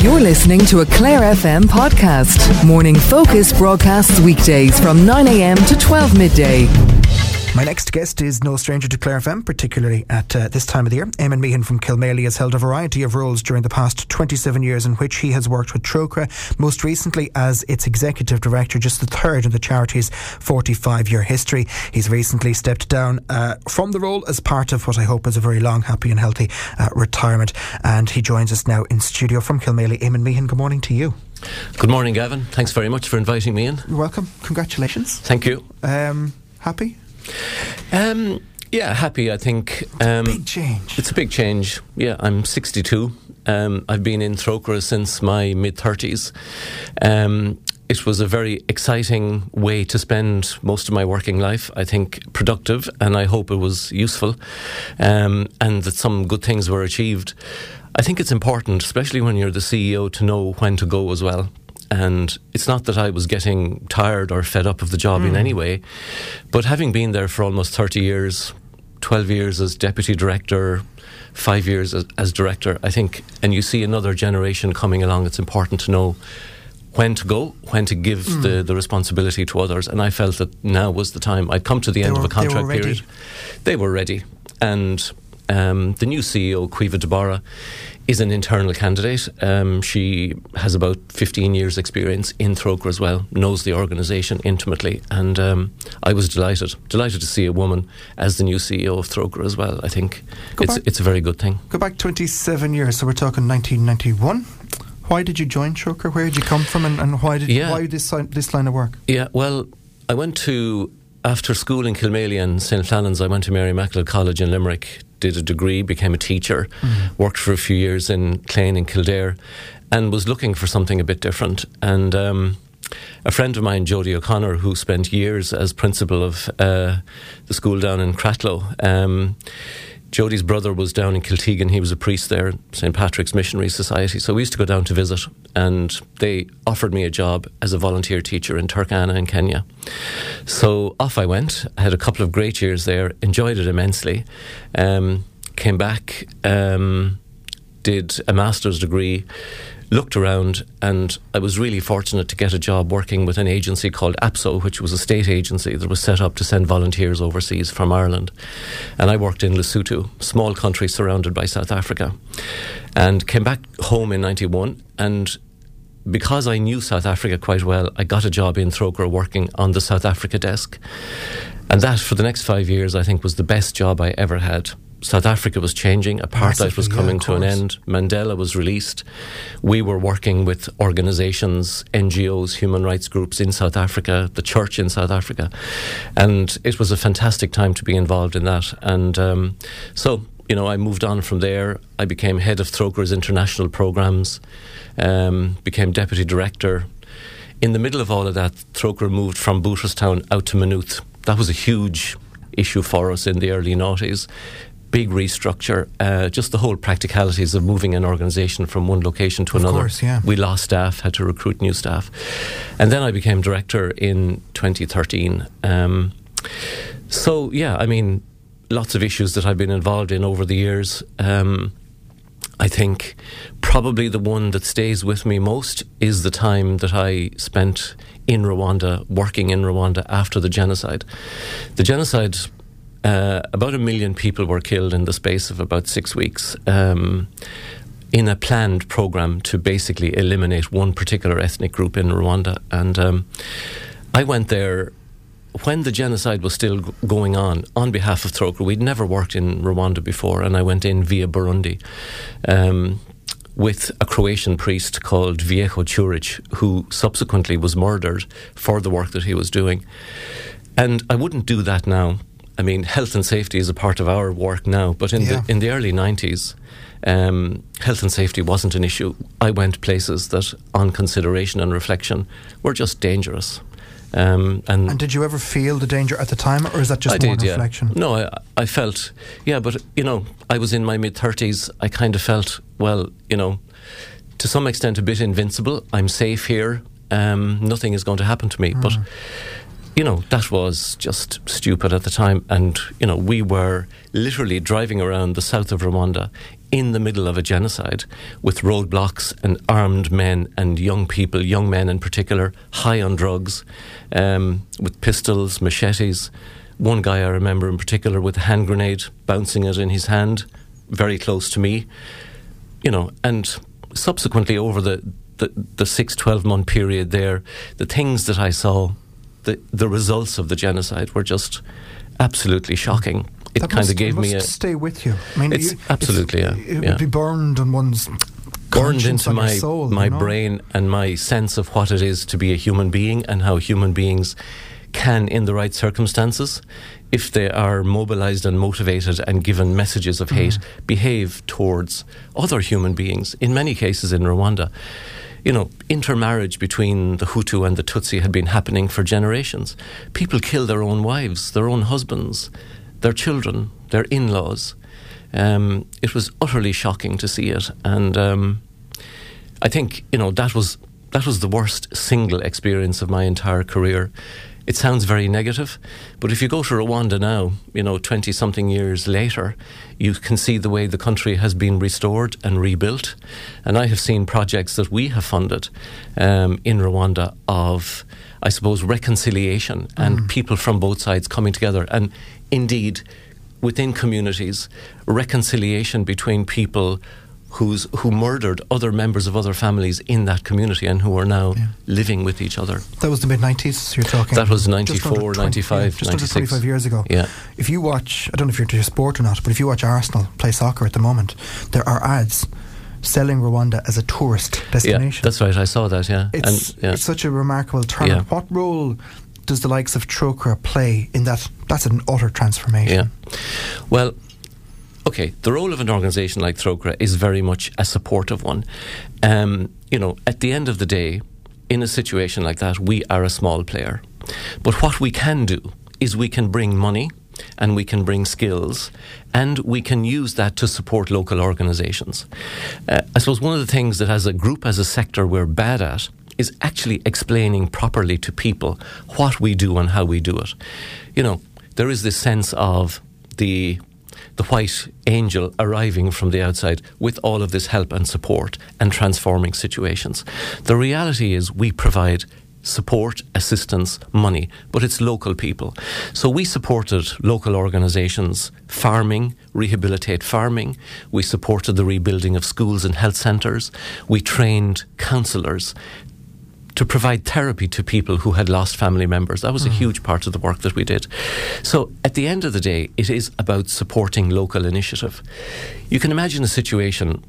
You're listening to a Clare FM podcast. Morning Focus broadcasts weekdays from 9 a.m. to 12 midday. My next guest is no stranger to Clare FM, particularly at this time of the year. Eamon Meehan from Kilmaley has held a variety of roles during the past 27 years in which he has worked with Trócaire, most recently as its executive director, just the third in the charity's 45-year history. He's recently stepped down from the role as part of what I hope is a very long, happy and healthy retirement. And he joins us now in studio from Kilmaley. Eamon Meehan, good morning to you. Good morning, Gavin. Thanks very much for inviting me in. You're welcome. Congratulations. Thank you. Happy? Yeah, happy, I think. It's a big change. It's a big change. Yeah, I'm 62. I've been in Trócaire since my mid-30s. It was a very exciting way to spend most of my working life. I think productive, and I hope it was useful, and that some good things were achieved. I think it's important, especially when you're the CEO, to know when to go as well. And it's not that I was getting tired or fed up of the job in any way, but having been there for almost 30 years, 12 years as deputy director, 5 years as director, I think, and you see another generation coming along, it's important to know when to go, when to give the responsibility to others. And I felt that now was the time. I'd come to the end of a contract period. They were ready. And the new CEO, Caoimhe de Barra, is an internal candidate. She has about 15 years experience in Trócaire as well, knows the organisation intimately, and I was delighted to see a woman as the new CEO of Trócaire as well. I think it's a very good thing. Go back 27 years, so we're talking 1991. Why did you join Trócaire? Where did you come from, and why this line of work? Yeah, well, I went to, after school in Kilmaley and St. Flannan's, I went to Mary Immaculate College in Limerick, did a degree, became a teacher, worked for a few years in Clane and Kildare, and was looking for something a bit different. And a friend of mine, Jody O'Connor, who spent years as principal of the school down in Cratloe, Jody's brother was down in Kiltegan. He was a priest there, St. Patrick's Missionary Society. So we used to go down to visit, and they offered me a job as a volunteer teacher in Turkana in Kenya. So off I went. I had a couple of great years there, enjoyed it immensely. Came back, did a master's degree, looked around, and I was really fortunate to get a job working with an agency called APSO, which was a state agency that was set up to send volunteers overseas from Ireland. And I worked in Lesotho, small country surrounded by South Africa, and came back home in 91. And because I knew South Africa quite well, I got a job in Trócaire working on the South Africa desk. And that, for the next 5 years, I think was the best job I ever had. South Africa was changing, apartheid was coming to an end, Mandela was released. We were working with organisations, NGOs, human rights groups in South Africa, the church in South Africa, and it was a fantastic time to be involved in that. And so, you know, I moved on from there. I became head of Trócaire's international programmes, became deputy director. In the middle of all of that, Trócaire moved from Booterstown out to Maynooth. That was a huge issue for us in the early noughties. Big restructure, just the whole practicalities of moving an organisation from one location to another. Of course, yeah. We lost staff, had to recruit new staff. And then I became director in 2013. So, yeah, I mean, lots of issues that I've been involved in over the years. I think probably the one that stays with me most is the time that I spent in Rwanda, working in Rwanda after the genocide. The genocide... about 1 million people were killed in the space of about 6 weeks in a planned programme to basically eliminate one particular ethnic group in Rwanda. And I went there when the genocide was still going on behalf of Trócaire. We'd never worked in Rwanda before, and I went in via Burundi with a Croatian priest called Viecho Ćurić, who subsequently was murdered for the work that he was doing. And I wouldn't do that now. I mean, health and safety is a part of our work now, but in the early 90s, health and safety wasn't an issue. I went places that, on consideration and reflection, were just dangerous. And did you ever feel the danger at the time, or is that just more reflection? Yeah. No, I felt, but, you know, I was in my mid-30s. I kind of felt, well, you know, to some extent a bit invincible. I'm safe here. Nothing is going to happen to me. But... you know, that was just stupid at the time. And, you know, we were literally driving around the south of Rwanda in the middle of a genocide with roadblocks and armed men and young people, young men in particular, high on drugs, with pistols, machetes. One guy I remember in particular with a hand grenade, bouncing it in his hand, very close to me. And subsequently over the 6-12 month period there, the things that I saw, the results of the genocide were just absolutely shocking. It kind of gave me a... stay with you. I mean, absolutely, it would be burned on one's burned into my soul, brain and my sense of what it is to be a human being and how human beings can, in the right circumstances, if they are mobilised and motivated and given messages of hate, behave towards other human beings. In many cases in Rwanda, intermarriage between the Hutu and the Tutsi had been happening for generations. People kill their own wives, their own husbands, their children, their in-laws. It was utterly shocking to see it, and I think that was the worst single experience of my entire career. It sounds very negative, but if you go to Rwanda now, 20-something years later, you can see the way the country has been restored and rebuilt. And I have seen projects that we have funded in Rwanda of, I suppose, reconciliation and people from both sides coming together. And indeed, within communities, reconciliation between people who murdered other members of other families in that community and who are now living with each other. That was the mid-90s you're talking? That was 94, 95, just 96. Under 25 years ago. Yeah. If you watch, I don't know if you're into sport or not, but if you watch Arsenal play soccer at the moment, there are ads selling Rwanda as a tourist destination. Yeah, that's right, I saw that, yeah. It's such a remarkable turn. Yeah. What role does the likes of Trócaire play in that? That's an utter transformation. Yeah. Well, okay, the role of an organisation like Trócaire is very much a supportive one. At the end of the day, in a situation like that, we are a small player. But what we can do is we can bring money and we can bring skills and we can use that to support local organisations. I suppose one of the things that as a group, as a sector, we're bad at is actually explaining properly to people what we do and how we do it. There is this sense of the white angel arriving from the outside with all of this help and support and transforming situations. The reality is we provide support, assistance, money, but it's local people. So we supported local organisations, farming, rehabilitate farming. We supported the rebuilding of schools and health centres. We trained counsellors to provide therapy to people who had lost family members. That was a huge part of the work that we did. So at the end of the day, it is about supporting local initiative. You can imagine a situation,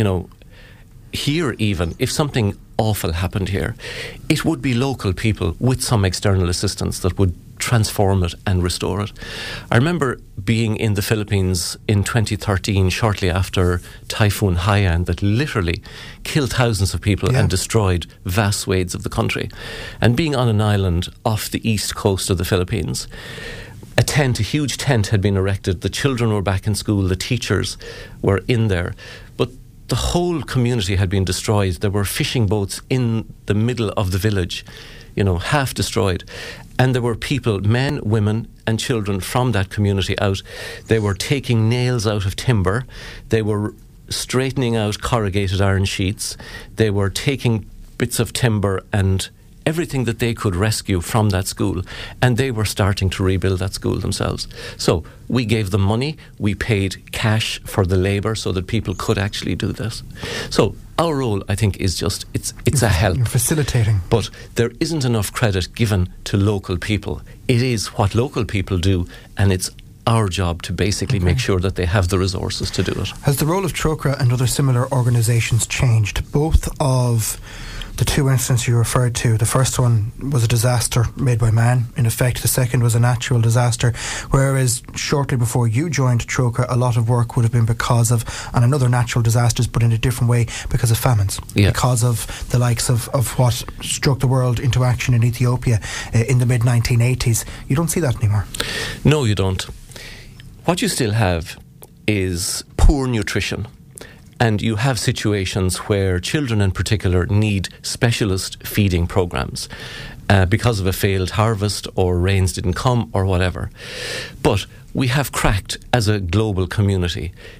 here even, if something awful happened here, it would be local people with some external assistance that would transform it and restore it. I remember being in the Philippines in 2013, shortly after Typhoon Haiyan, that literally killed thousands of people and destroyed vast swathes of the country, and being on an island off the east coast of the Philippines. A huge tent had been erected, the children were back in school, the teachers were in there, but the whole community had been destroyed. There were fishing boats in the middle of the village, half destroyed. And there were people, men, women and children from that community out. They were taking nails out of timber. They were straightening out corrugated iron sheets. They were taking bits of timber and everything that they could rescue from that school, and they were starting to rebuild that school themselves. So we gave them money, we paid cash for the labour so that people could actually do this. So our role, I think, is just, it's a help. You're facilitating. But there isn't enough credit given to local people. It is what local people do, and it's our job to basically make sure that they have the resources to do it. Has the role of Trócaire and other similar organisations changed? Both of the two incidents you referred to, the first one was a disaster made by man, in effect. The second was a natural disaster, whereas shortly before you joined Trócaire, a lot of work would have been because of, and another natural disasters, but in a different way, because of famines, because of the likes of what struck the world into action in Ethiopia in the mid-1980s. You don't see that anymore. No, you don't. What you still have is poor nutrition. And you have situations where children in particular need specialist feeding programs because of a failed harvest or rains didn't come or whatever. But we have cracked as a global community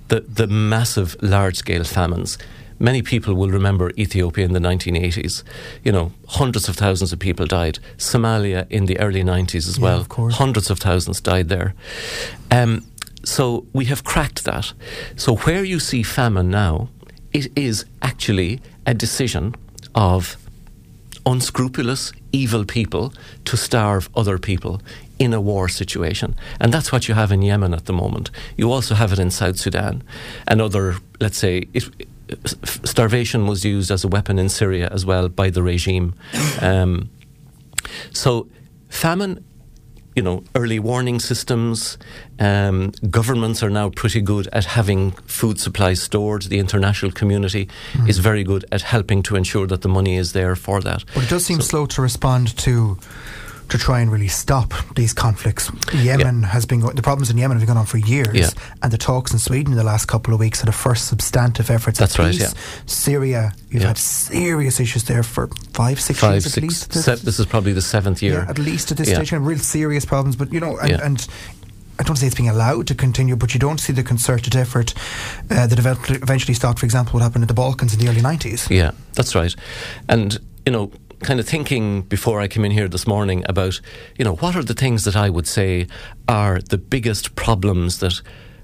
the massive, large-scale famines. Many people will remember Ethiopia in the 1980s. Hundreds of thousands of people died. Somalia in the early 90s as well. Of course. Hundreds of thousands died there. So we have cracked that. So where you see famine now, it is actually a decision of unscrupulous, evil people to starve other people in a war situation. And that's what you have in Yemen at the moment. You also have it in South Sudan. And other, let's say, starvation was used as a weapon in Syria as well by the regime. So famine, early warning systems, governments are now pretty good at having food supplies stored. The international community is very good at helping to ensure that the money is there for that. But it does seem slow to respond to try and really stop these conflicts. Yemen has been the problems in Yemen have been going on for years, and the talks in Sweden in the last couple of weeks are the first substantive efforts at peace. Yeah. Syria, you've had serious issues there for 5-6 years at least. This is probably the 7th year. Yeah, at least at this stage, and real serious problems. But and I don't say it's being allowed to continue, but you don't see the concerted effort that eventually stopped, for example, what happened in the Balkans in the early 90s. Yeah, that's right. And kind of thinking before I came in here this morning about, what are the things that I would say are the biggest problems that,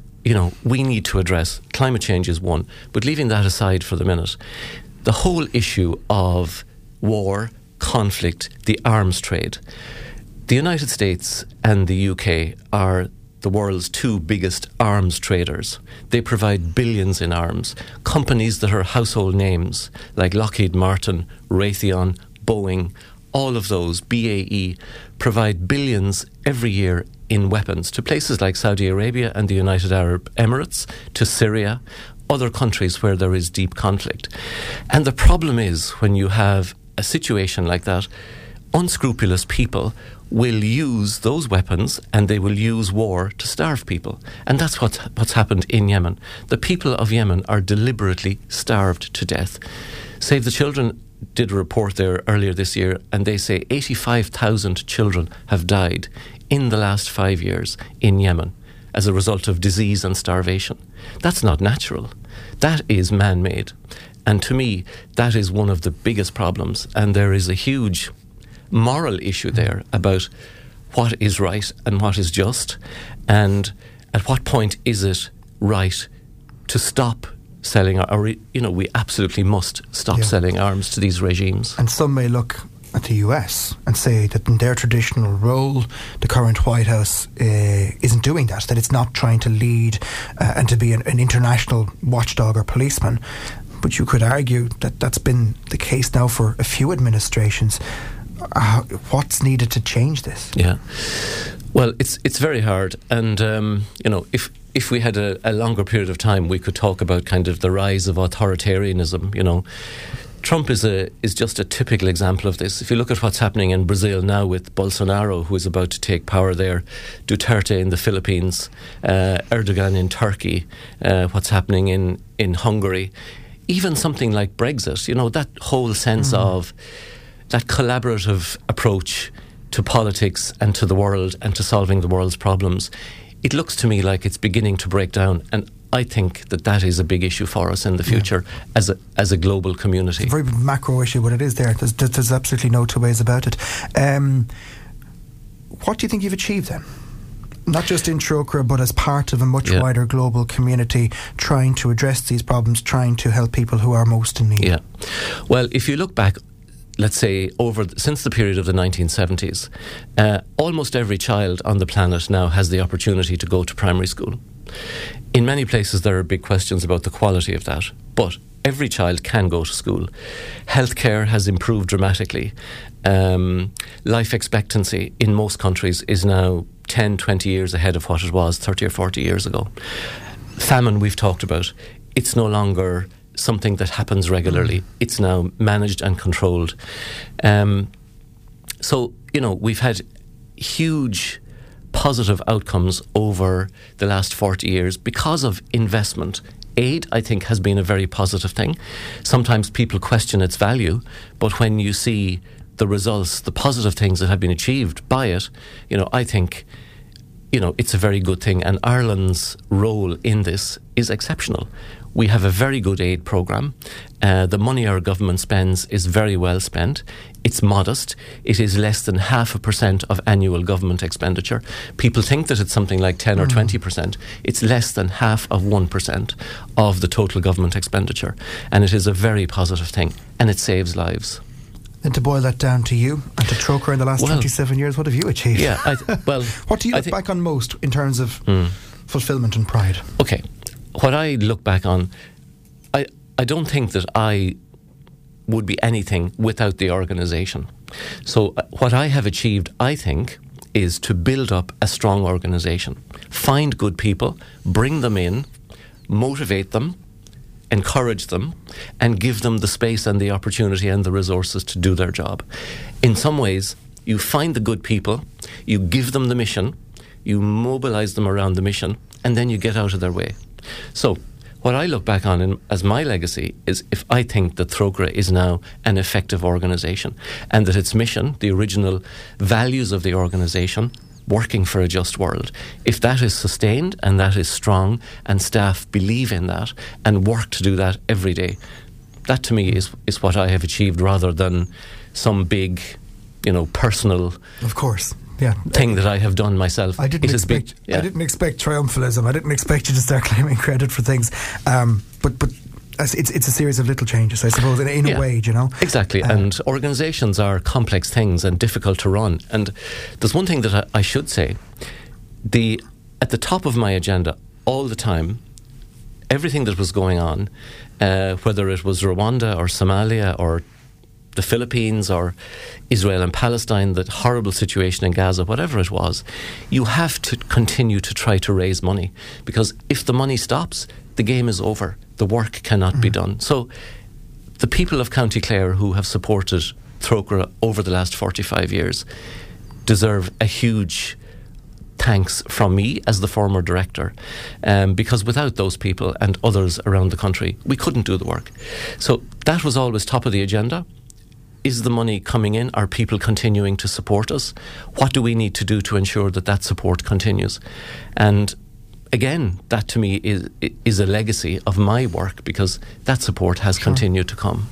we need to address. Climate change is one, but leaving that aside for the minute, the whole issue of war, conflict, the arms trade. The United States and the UK are the world's 2 biggest arms traders. They provide billions in arms. Companies that are household names like Lockheed Martin, Raytheon, Boeing, all of those, BAE, provide billions every year in weapons to places like Saudi Arabia and the United Arab Emirates, to Syria, other countries where there is deep conflict. And the problem is, when you have a situation like that, unscrupulous people will use those weapons and they will use war to starve people. And that's what's happened in Yemen. The people of Yemen are deliberately starved to death. Save the Children did a report there earlier this year, and they say 85,000 children have died in the last 5 years in Yemen as a result of disease and starvation. That's not natural. That is man-made. And to me, that is one of the biggest problems. And there is a huge moral issue there about what is right and what is just, and at what point is it right to stop selling, or we absolutely must stop selling arms to these regimes. And some may look at the US and say that in their traditional role, the current White House isn't doing that it's not trying to lead and to be an international watchdog or policeman. But you could argue that that's been the case now for a few administrations. What's needed to change this? Yeah, well, it's very hard, and if we had a longer period of time, we could talk about kind of the rise of authoritarianism. Trump is just a typical example of this. If you look at what's happening in Brazil now with Bolsonaro, who is about to take power there, Duterte in the Philippines, Erdogan in Turkey, what's happening in Hungary, even something like Brexit, that whole sense of that collaborative approach to politics and to the world and to solving the world's problems, it looks to me like it's beginning to break down. And I think that is a big issue for us in the future as a global community. It's a very big macro issue, but it is there. There's absolutely no two ways about it. What do you think you've achieved then? Not just in Trócaire, but as part of a much wider global community trying to address these problems, trying to help people who are most in need. Yeah. Well, if you look back, let's say, since the period of the 1970s, almost every child on the planet now has the opportunity to go to primary school. In many places there are big questions about the quality of that, but every child can go to school. Healthcare has improved dramatically. Life expectancy in most countries is now 10, 20 years ahead of what it was 30 or 40 years ago. Famine, we've talked about. It's no longer something that happens regularly. It's now managed and controlled. So, we've had huge positive outcomes over the last 40 years because of investment. Aid, I think, has been a very positive thing. Sometimes people question its value, but when you see the results, the positive things that have been achieved by it, I think, it's a very good thing. And Ireland's role in this is exceptional. We have a very good aid programme. The money our government spends is very well spent. It's modest. It is less than 0.5% of annual government expenditure. People think that it's something like 10 or 20%. It's less than 1% of the total government expenditure. And it is a very positive thing. And it saves lives. And to boil that down to you and to Trócaire in the last 27 years, what have you achieved? Yeah, what do you look back on most in terms of fulfilment and pride? Okay, what I look back on, I don't think that I would be anything without the organisation. So what I have achieved, I think, is to build up a strong organisation. Find good people, bring them in, motivate them, encourage them, and give them the space and the opportunity and the resources to do their job. In some ways, you find the good people, you give them the mission, you mobilise them around the mission, and then you get out of their way. So what I look back on as my legacy is if I think that Trócaire is now an effective organisation and that its mission, the original values of the organisation, working for a just world, if that is sustained and that is strong and staff believe in that and work to do that every day, that to me is what I have achieved rather than some big, personal... Of course. Yeah, thing that I have done myself. I didn't expect triumphalism. I didn't expect you to start claiming credit for things. But it's a series of little changes, I suppose, in a way, Exactly. And organisations are complex things and difficult to run. And there's one thing that I should say. At the top of my agenda all the time, everything that was going on, whether it was Rwanda or Somalia or the Philippines or Israel and Palestine, the horrible situation in Gaza, whatever it was, you have to continue to try to raise money, because if the money stops, the game is over. The work cannot be done. So the people of County Clare who have supported Trócaire over the last 45 years deserve a huge thanks from me as the former director, because without those people and others around the country, we couldn't do the work. So that was always top of the agenda. Is the money coming in? Are people continuing to support us? What do we need to do to ensure that support continues? And again, that to me is a legacy of my work, because that support has continued to come.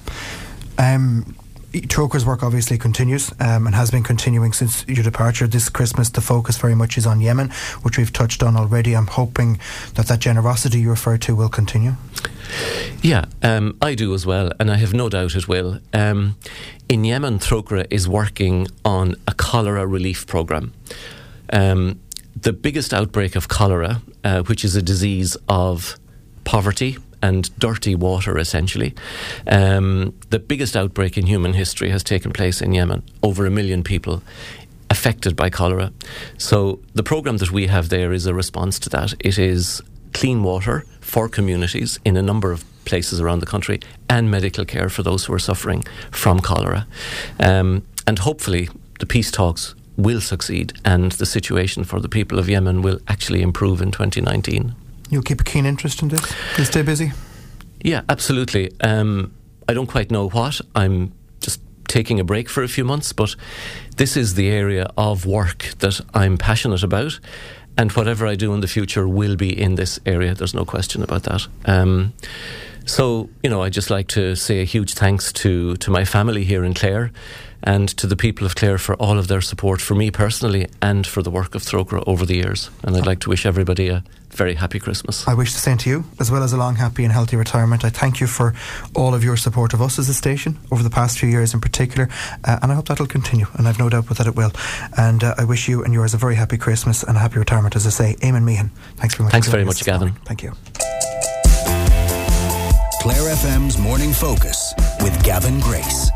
Trócaire's work obviously continues and has been continuing since your departure. This Christmas the focus very much is on Yemen, which we've touched on already. I'm hoping that generosity you referred to will continue. Yeah, I do as well, and I have no doubt it will. In Yemen, Trócaire is working on a cholera relief programme. The biggest outbreak of cholera, which is a disease of poverty and dirty water, essentially. The biggest outbreak in human history has taken place in Yemen. Over 1 million people affected by cholera. So the programme that we have there is a response to that. It is clean water for communities in a number of places around the country, and medical care for those who are suffering from cholera. And hopefully the peace talks will succeed and the situation for the people of Yemen will actually improve in 2019. You'll keep a keen interest in this? You'll stay busy? Yeah, absolutely. I don't quite know what. I'm just taking a break for a few months, but this is the area of work that I'm passionate about, and whatever I do in the future will be in this area. There's no question about that. So, I'd just like to say a huge thanks to my family here in Clare and to the people of Clare for all of their support for me personally and for the work of Trócaire over the years. And I'd like to wish everybody a very happy Christmas. I wish the same to you, as well as a long, happy and healthy retirement. I thank you for all of your support of us as a station over the past few years in particular, and I hope that'll continue, and I've no doubt that it will. And I wish you and yours a very happy Christmas and a happy retirement, as I say. Eamon Meehan, thanks very much. Thanks very much, Gavin. Thank you. Clare FM's Morning Focus with Gavin Grace.